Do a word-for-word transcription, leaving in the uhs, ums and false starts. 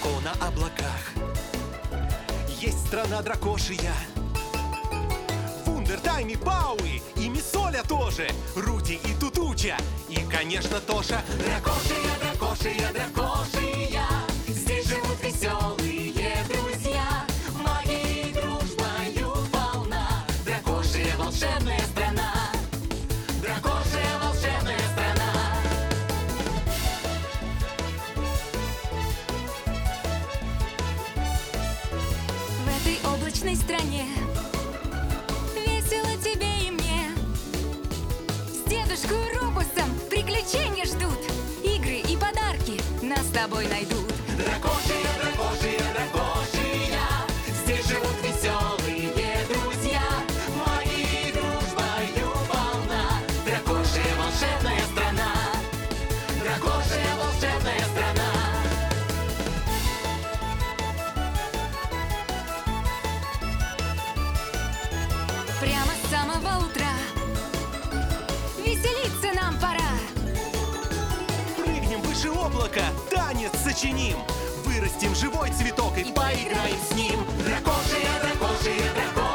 высоко на облаках. Есть страна дракошия, Вундер, Тайми, Пауи и Мисоля тоже, Руди и Тутуча, и, конечно, Тоша. Дракошия, дракошия, дракошия, здесь живут веселые друзья. Магией дружбою полна дракошия волшебная страна. Дракошия волшебная страна. В этой облачной стране весело тебе и мне. С дедушкой Рубусом приключения ждут. Игры и подарки нас с тобой найдут. Дракошия, дракошия, дракошия, здесь живут веселые друзья. Магией дружбою полна дракошия волшебная страна. Дракошия волшебная страна. Прямо с самого утра веселиться нам пора. Прыгнем выше облака, танец сочиним, вырастим живой цветок и, И поиграем с ним. Дракошия, дракошия, дракошия.